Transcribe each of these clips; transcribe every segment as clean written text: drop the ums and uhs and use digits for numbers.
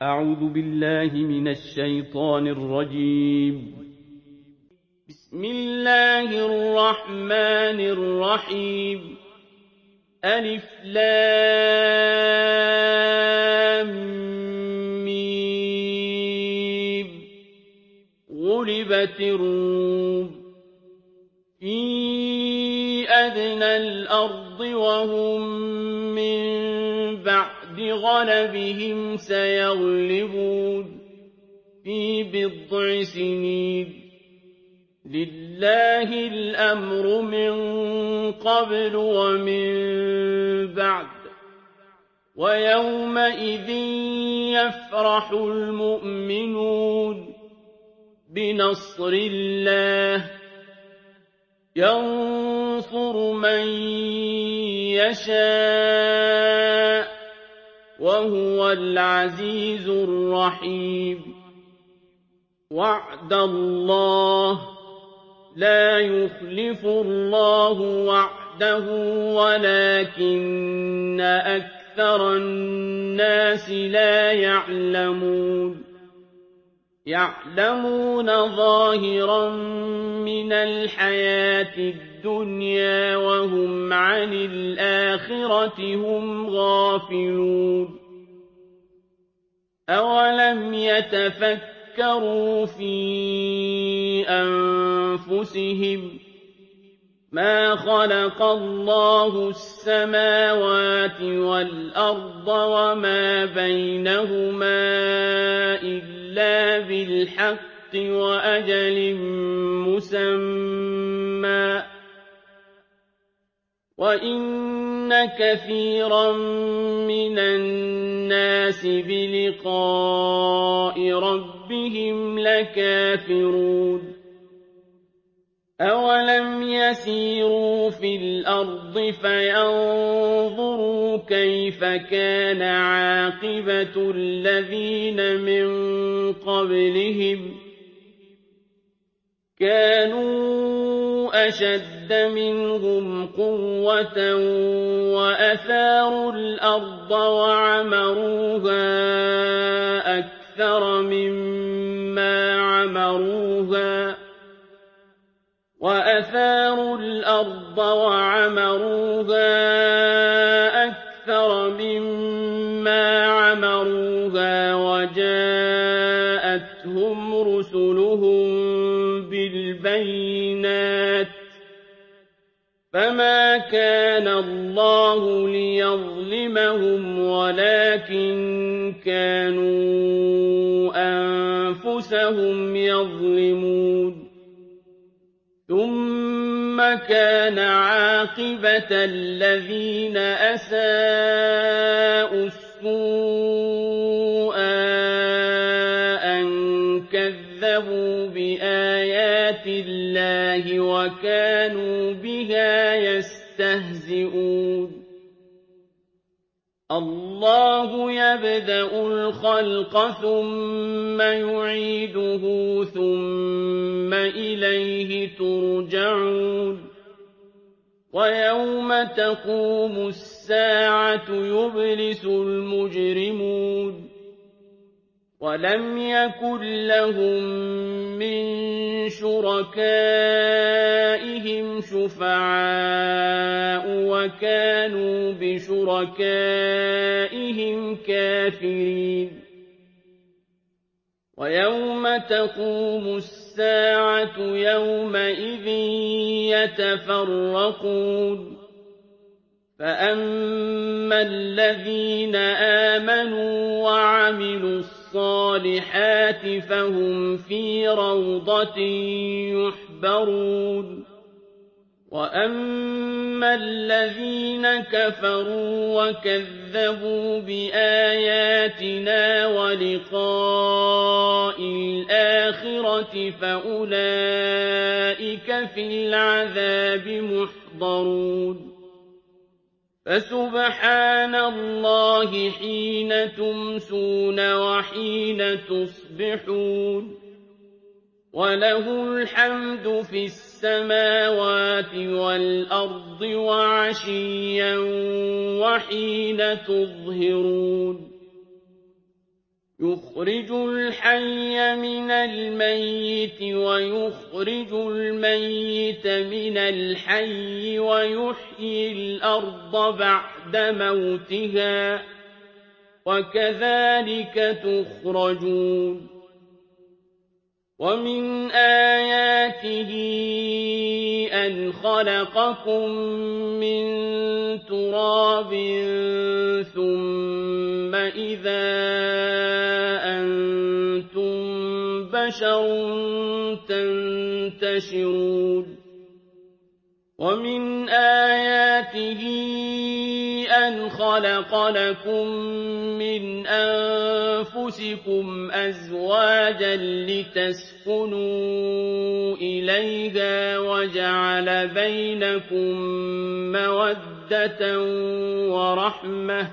أعوذ بالله من الشيطان الرجيم. بسم الله الرحمن الرحيم. ألف لام ميم. غلبت الروم في أدنى الأرض وهم من بعد غلبهم سيغلبون في بضع سنين. لله الأمر من قبل ومن بعد ويومئذ يفرح المؤمنون بنصر الله ينصر من يشاء وهو العزيز الرحيم. وعد الله لا يخلف الله وعده ولكن أكثر الناس لا يعلمون. يعلمون ظاهرا من الحياة الدنيا وهم عن الآخرة هم غافلون. أولم يتفكروا في أنفسهم ما خلق الله السماوات والأرض وما بينهما إلا بالحق وأجل مسمى وإن كثيرا من الناس بلقاء ربهم لكافرون. أولم يسيروا في الأرض فينظروا كيف كان عاقبة الذين من قبلهم كانوا أشد منهم قوة وأثاروا الأرض وعمروها أكثر مما عمروها وجاءتهم رسلهم بالبينات فما كان الله ليظلمهم ولكن كانوا أنفسهم يظلمون. ثم كان عاقبة الذين أساءوا السوء أن كذبوا بآيات الله وكانوا بها يستهزئون. الله يبدأ الخلق ثم يعيده ثم إليه ترجعون. ويوم تقوم الساعة يبلس المجرمون ولم يكن لهم من شركائهم شفعاء وكانوا بشركائهم كافرين. ويوم تقوم الساعة يومئذ يتفرقون فأما الذين آمنوا وعملوا الصالحات فهم في روضة يحبرون. وأما الذين كفروا وكذبوا بآياتنا ولقاء الآخرة فأولئك في العذاب محضرون. فسبحان الله حين تمسون وحين تصبحون وله الحمد في السماوات والأرض وعشيا وحين تظهرون. يُخْرِجُ الْحَيَّ مِنَ الْمَيِّتِ وَيُخْرِجُ الْمَيِّتَ مِنَ الْحَيِّ وَيُحْيِي الْأَرْضَ بَعْدَ مَوْتِهَا ۚ وَكَذَٰلِكَ تُخْرَجُونَ وَمِنْ آيَاتِهِ أَنْ خَلَقَكُم مِّن تُرَابٍ ثُمَّ إِذَا أَنتُم بَشَرٌ تَنتَشِرُونَ وَمِنْ آيَاتِهِ أَنْ خَلَقَ لَكُم مِّنْ أَنفُسِكُمْ أَزْوَاجًا لِّتَسْكُنُوا إِلَيْهَا وَجَعَلَ بَيْنَكُم مَّوَدَّةً وَرَحْمَةً ۚ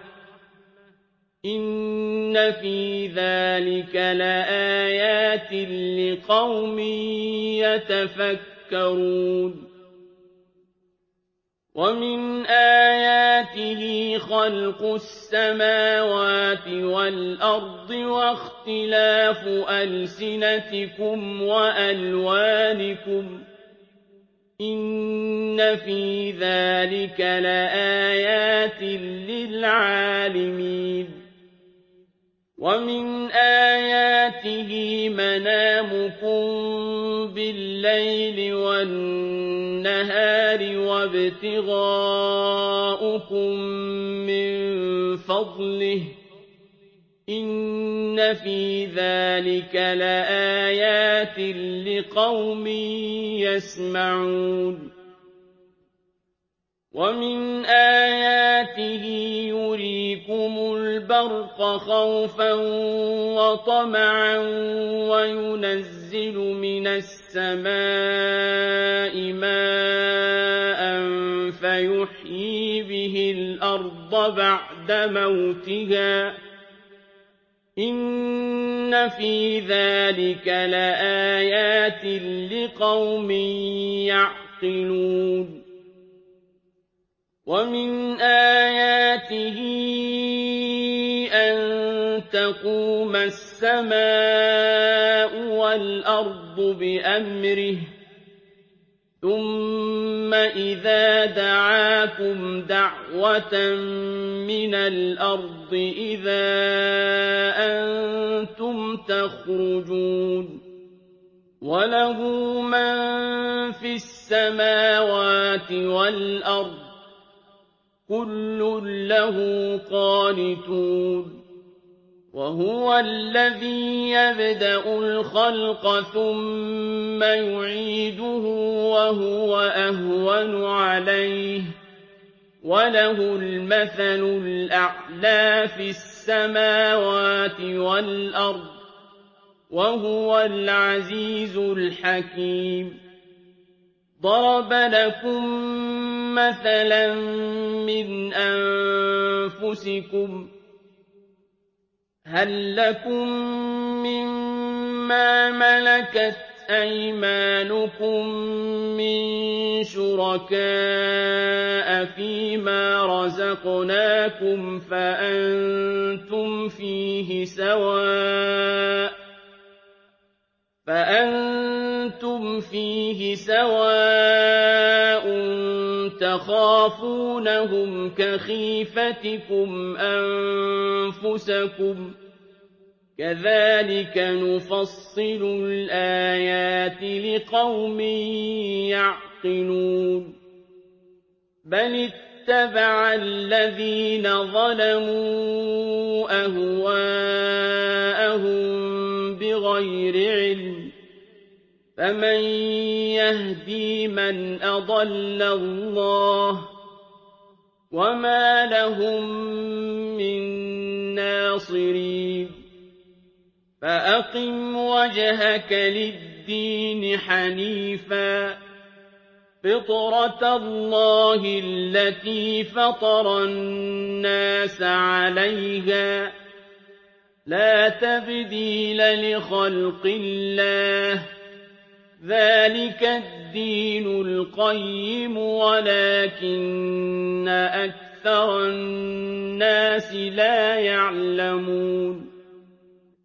إِنَّ فِي ذَٰلِكَ لَآيَاتٍ لِّقَوْمٍ يَتَفَكَّرُونَ وَمِنْ آيَاتِهِ خَلْقُ السَّمَاوَاتِ وَالْأَرْضِ وَاخْتِلَافُ أَلْسِنَتِكُمْ وَأَلْوَانِكُمْ ۚ إِنَّ فِي ذَٰلِكَ لَآيَاتٍ لِّلْعَالِمِينَ وَمِنْ آيَاتِهِ مَنَامُكُم بِاللَّيْلِ وَالنَّهَارِ وَابْتِغَاؤُكُم مِّن فَضْلِهِ ۚ إِنَّ فِي ذَٰلِكَ لَآيَاتٍ لِّقَوْمٍ يَسْمَعُونَ وَمِنْ آيَاتِهِ يُرِيكُمُ الْبَرْقَ خَوْفًا وَطَمَعًا وَيُنَزِّلُ مِنَ السَّمَاءِ مَاءً فَيُحْيِي بِهِ الْأَرْضَ بَعْدَ مَوْتِهَا ۚ إِنَّ فِي ذَٰلِكَ لَآيَاتٍ لِّقَوْمٍ يَعْقِلُونَ وَمِنْ آيَاتِهِ أَن تَقُومَ السَّمَاءُ وَالْأَرْضُ بِأَمْرِهِ ۚ ثُمَّ إِذَا دَعَاكُمْ دَعْوَةً مِّنَ الْأَرْضِ إِذَا أَنتُمْ تَخْرُجُونَ وَلَهُ مَن فِي السَّمَاوَاتِ وَالْأَرْضِ ۖ كُلٌّ لَّهُ قَانِتُونَ وَهُوَ الَّذِي يَبْدَأُ الْخَلْقَ ثُمَّ يُعِيدُهُ وَهُوَ أَهْوَنُ عَلَيْهِ ۖ وَلَهُ الْمَثَلُ الْأَعْلَىٰ فِي السَّمَاوَاتِ وَالْأَرْضِ ۖ وَهُوَ الْعَزِيزُ الْحَكِيمُ ضَرَبَ لَكُم مَّثَلًا مِّنْ أَنفُسِكُمْ ۖ هَل لَّكُم مِّمَّا مَلَكَتْ أَيْمَانُكُم مِّن شُرَكَاءَ فِيمَا رَزَقْنَاكُمْ فَأَنتُمْ فِيهِ سَوَاءٌ تَخَافُونَهُمْ كَخِيفَتِكُمْ أَنفُسَكُمْ ۚ كَذَٰلِكَ نُفَصِّلُ الْآيَاتِ لِقَوْمٍ يَعْقِلُونَ بَلِ اتَّبَعَ الَّذِينَ ظَلَمُوا أَهْوَاءَهُم بِغَيْرِ عِلْمٍ ۖ فَمَن يَهْدِي مَنْ أَضَلَّ اللَّهُ ۖ وَمَا لَهُم مِّن نَّاصِرِينَ فَأَقِمْ وَجْهَكَ لِلدِّينِ حَنِيفًا ۚ فِطْرَتَ اللَّهِ الَّتِي فَطَرَ النَّاسَ عَلَيْهَا ۚ لَا تَبْدِيلَ لِخَلْقِ اللَّهِ ۚ ذَٰلِكَ الدِّينُ الْقَيِّمُ وَلَٰكِنَّ أَكْثَرَ النَّاسِ لَا يَعْلَمُونَ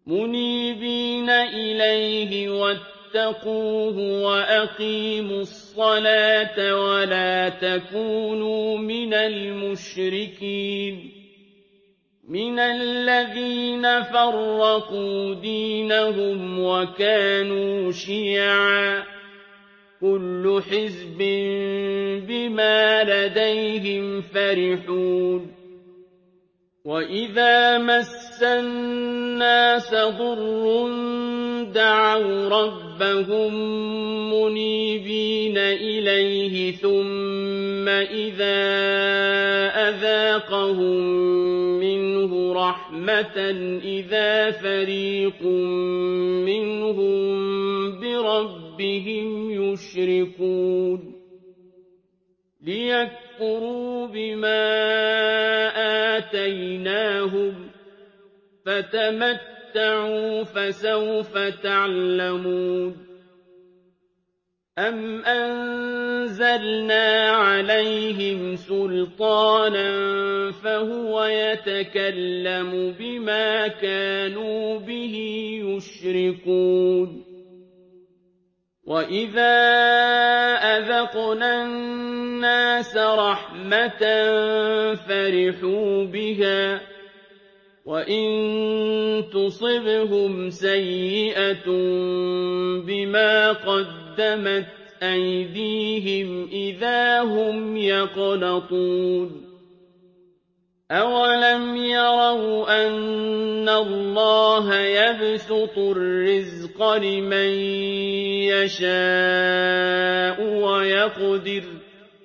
مُنِيبِينَ إِلَيْهِ وَاتَّقُوهُ وَأَقِيمُوا الصَّلَاةَ وَلَا تَكُونُوا مِنَ الْمُشْرِكِينَ مِنَ الَّذِينَ فَرَّقُوا دِينَهُمْ وَكَانُوا شِيَعًا ۖ كُلُّ حِزْبٍ بِمَا لَدَيْهِمْ فَرِحُونَ وَإِذَا مَسَّ النَّاسَ ضُرٌّ دَعَوْا رَبَّهُم مُّنِيبِينَ إِلَيْهِ ثُمَّ إِذَا أَذَاقَهُم مِّنْهُ رَحْمَةً إِذَا فَرِيقٌ مِّنْهُم بِرَبِّهِمْ يُشْرِكُونَ لِيَكْفُرُوا بِمَا آتَيْنَاهُمْ ۚ فَتَمَتَّعُوا فَسَوْفَ تَعْلَمُونَ أَمْ أَنزَلْنَا عَلَيْهِمْ سُلْطَانًا فَهُوَ يَتَكَلَّمُ بِمَا كَانُوا بِهِ يُشْرِكُونَ وَإِذَا أَذَقْنَا النَّاسَ رَحْمَةً فَرِحُوا بِهَا ۖ وَإِن تُصِبْهُمْ سَيِّئَةٌ بِمَا قَدَّمَتْ أَيْدِيهِمْ إِذَا هُمْ يَقْنَطُونَ أَوَلَمْ يَرَوْا أَنَّ اللَّهَ يَبْسُطُ الرِّزْقَ لِمَن يَشَاءُ وَيَقْدِرُ ۚ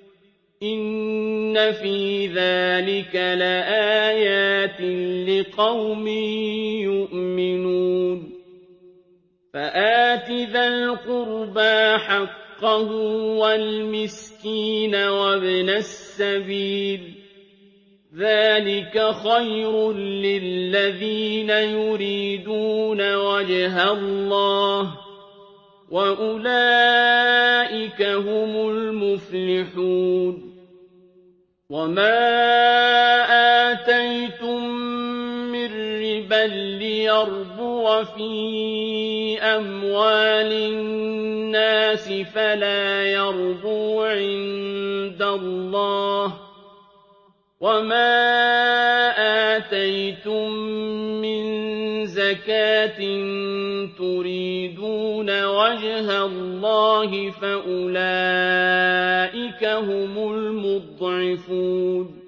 إِنَّ فِي ذَٰلِكَ لَآيَاتٍ لِّقَوْمٍ يُؤْمِنُونَ فَآتِ ذَا الْقُرْبَىٰ حَقَّهُ وَالْمِسْكِينَ وَابْنَ السَّبِيلِ ۚ ذَٰلِكَ خَيْرٌ لِّلَّذِينَ يُرِيدُونَ وَجْهَ اللَّهِ ۖ وَأُولَٰئِكَ هُمُ الْمُفْلِحُونَ وَمَا آتَيْتُم مِّن رِّبًا لِّيَرْبُوَ فِي أَمْوَالِ النَّاسِ فَلَا يَرْبُو عِندَ اللَّهِ ۖ وَمَا آتَيْتُم مِّن زَكَاةٍ تُرِيدُونَ وَجْهَ اللَّهِ فَأُولَٰئِكَ هُمُ الْمُضْعِفُونَ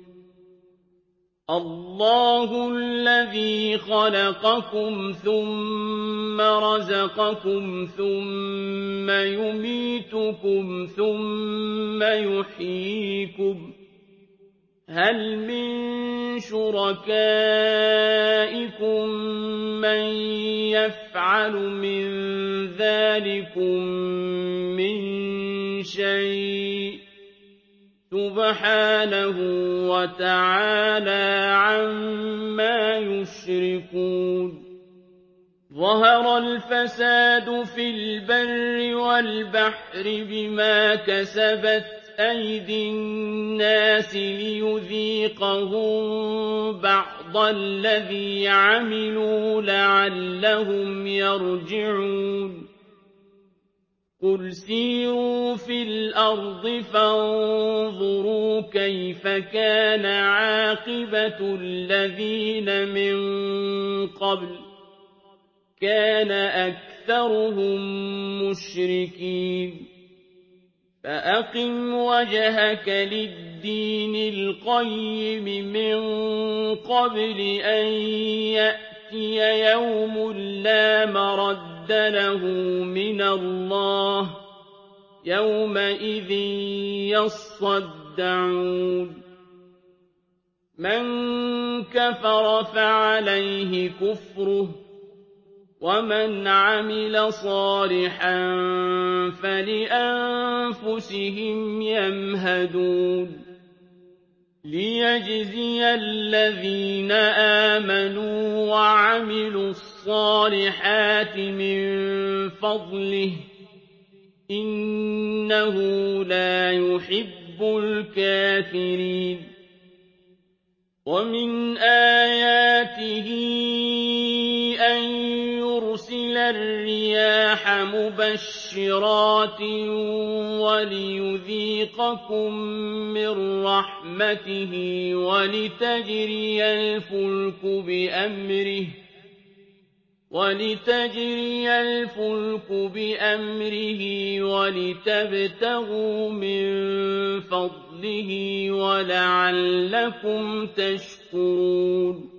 اللَّهُ الَّذِي خَلَقَكُمْ ثُمَّ رَزَقَكُمْ ثُمَّ يُمِيتُكُمْ ثُمَّ يُحْيِيكُمْ ۖ هَلْ مِن شُرَكَائِكُم مَّن يَفْعَلُ مِن ذَٰلِكُم مِّن شَيْءٍ ۚ سُبْحَانَهُ وَتَعَالَىٰ عَمَّا يُشْرِكُونَ ظَهَرَ الْفَسَادُ فِي الْبَرِّ وَالْبَحْرِ بِمَا كَسَبَتْ أَيْدِي النَّاسِ لِيُذِيقَهُم بَعْضَ الَّذِي عَمِلُوا لَعَلَّهُمْ يَرْجِعُونَ قُلْ سِيرُوا فِي الْأَرْضِ فَانظُرُوا كَيْفَ كَانَ عَاقِبَةُ الَّذِينَ مِن قَبْلُ ۚ كَانَ أَكْثَرُهُم مُّشْرِكِينَ فَأَقِمْ وَجْهَكَ لِلدِّينِ الْقَيِّمِ مِن قَبْلِ أَن يَأْتِيَ يَوْمٌ لَّا مَرَدَّ لَهُ مِنَ اللَّهِ ۖ يَوْمَئِذٍ يَصَّدَّعُونَ مَن كَفَرَ فَعَلَيْهِ كُفْرُهُ ۖ وَمَنْ عَمِلَ صَالِحًا فَلِأَنفُسِهِمْ يَمْهَدُونَ لِيَجْزِيَ الَّذِينَ آمَنُوا وَعَمِلُوا الصَّالِحَاتِ مِن فَضْلِهِ ۚ إِنَّهُ لَا يُحِبُّ الْكَافِرِينَ وَمِنْ آيَاتِهِ أَن لِيُرْسِلَ الرِّيَاحَ مُبَشِّرَاتٍ وَلِيُذِيقَكُم مِّن رَّحْمَتِهِ وَلِتَجْرِيَ الْفُلْكُ بِأَمْرِهِ وَلِتَبْتَغُوا مِن فَضْلِهِ وَلَعَلَّكُمْ تَشْكُرُونَ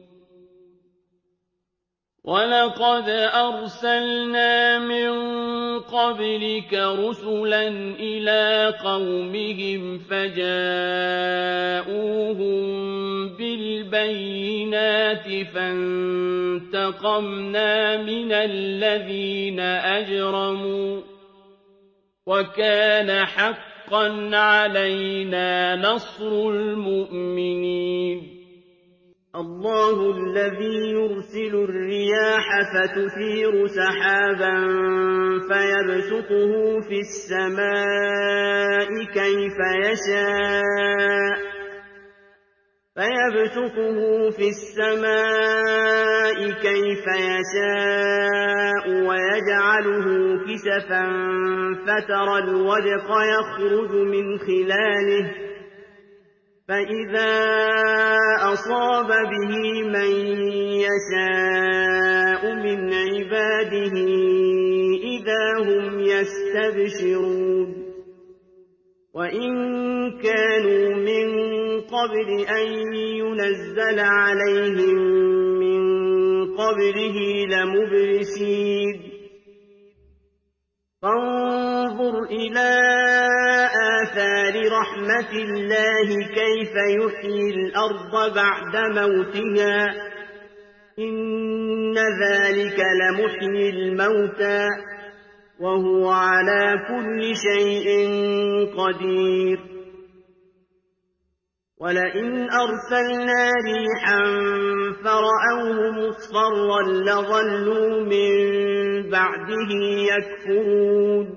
وَلَقَدْ أَرْسَلْنَا مِن قَبْلِكَ رُسُلًا إِلَىٰ قَوْمِهِمْ فَجَاءُوهُم بِالْبَيِّنَاتِ فَانتَقَمْنَا مِنَ الَّذِينَ أَجْرَمُوا ۖ وَكَانَ حَقًّا عَلَيْنَا نَصْرُ الْمُؤْمِنِينَ اللَّهُ الَّذِي يُرْسِلُ الرِّيَاحَ فَتُثِيرُ سَحَابًا فَيَبْسُطُهُ فِي السَّمَاءِ كَيْفَ يَشَاءُ وَيَجْعَلُهُ كِسَفًا فَتَرَى الْوَدْقَ يَخْرُجُ مِنْ خِلَالِهِ فَإِذَا أَصَابَ بِهِ مَن يَشَاءُ مِنْ عِبَادِهِ إِذَا هُمْ يَسْتَبْشِرُونَ وَإِن كَانُوا مِن قَبْلِ أَن يُنَزَّلَ عَلَيْهِم مِّن قَبْلِهِ لَمُبْلِسِينَ فانظُرْ إِلَىٰ آثَارِ رَحْمَتِ اللَّهِ كَيْفَ يُحْيِي الْأَرْضَ بَعْدَ مَوْتِهَا ۚ إِنَّ ذَٰلِكَ لَمُحْيِي الْمَوْتَىٰ ۖ وَهُوَ عَلَىٰ كُلِّ شَيْءٍ قَدِيرٌ وَلَئِنْ أَرْسَلْنَا رِيحًا فَرَأَوْهُ مُصْفَرًّا لَّظَلُّوا مِن بَعْدِهِ يَكْفُرُونَ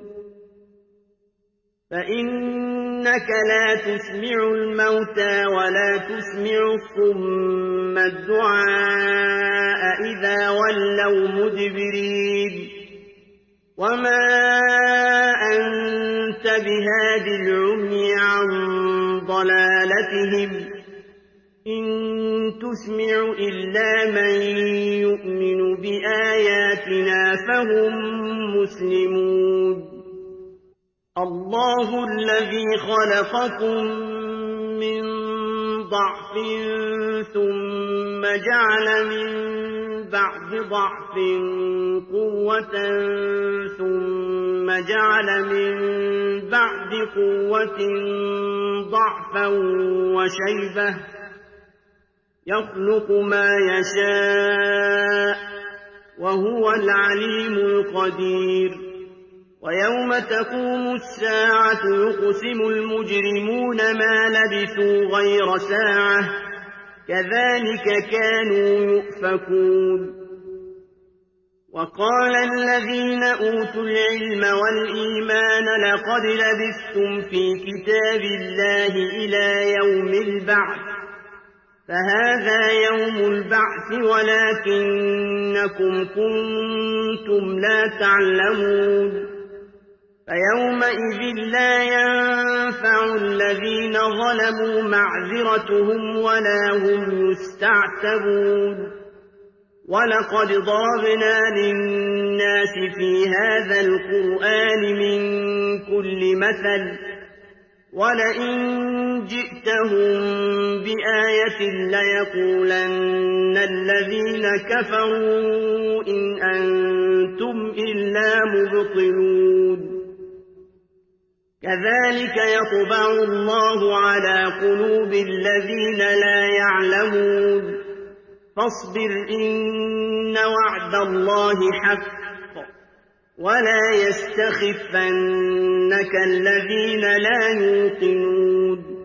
فَإِنَّكَ لَا تُسْمِعُ الْمَوْتَىٰ وَلَا تُسْمِعُ الصُّمَّ الدُّعَاءَ إِذَا وَلَّوْا مُدْبِرِينَ وَمَا أَنتَ بِهَادِ الْعُمْيِ عَن ضَلَالَتِهِمْ ۖ إِن تُسْمِعُ إِلَّا مَن يُؤْمِنُ بِآيَاتِنَا فَهُم مُّسْلِمُونَ اللَّهُ الَّذِي خَلَقَكُم مِّن ضَعْفٍ ثُمَّ جَعَلَ مِن بَعْدِ ضَعْفٍ قُوَّةً ثُمَّ جَعَلَ مِن بَعْدِ قُوَّةٍ ضَعْفًا وَشَيْبَةً ۚ يَخْلُقُ مَا يَشَاءُ ۖ وَهُوَ الْعَلِيمُ الْقَدِيرُ وَيَوْمَ تَقُومُ السَّاعَةُ يُقْسِمُ الْمُجْرِمُونَ مَا لَبِثُوا غَيْرَ سَاعَةٍ ۚ كَذَٰلِكَ كَانُوا يُؤْفَكُونَ وَقَالَ الَّذِينَ أُوتُوا الْعِلْمَ وَالْإِيمَانَ لَقَدْ لَبِثْتُمْ فِي كِتَابِ اللَّهِ إِلَىٰ يَوْمِ الْبَعْثِ ۖ فَهَٰذَا يَوْمُ الْبَعْثِ وَلَٰكِنَّكُمْ كُنتُمْ لَا تَعْلَمُونَ فَيَوْمَئِذٍ لَّا يَنفَعُ الَّذِينَ ظَلَمُوا مَعْذِرَتُهُمْ وَلَا هُمْ يُسْتَعْتَبُونَ وَلَقَدْ ضَرَبْنَا لِلنَّاسِ فِي هَٰذَا الْقُرْآنِ مِن كُلِّ مَثَلٍ ۚ وَلَئِن جِئْتَهُم بِآيَةٍ لَّيَقُولَنَّ الَّذِينَ كَفَرُوا إِنْ أَنتُمْ إِلَّا مُبْطِلُونَ كَذَٰلِكَ يَطْبَعُ اللَّهُ عَلَىٰ قُلُوبِ الَّذِينَ لَا يَعْلَمُونَ فَاصْبِرْ إِنَّ وَعْدَ اللَّهِ حَقٌّ وَلَا يَسْتَخِفَّنَّكَ الَّذِينَ لَا يُوقِنُونَ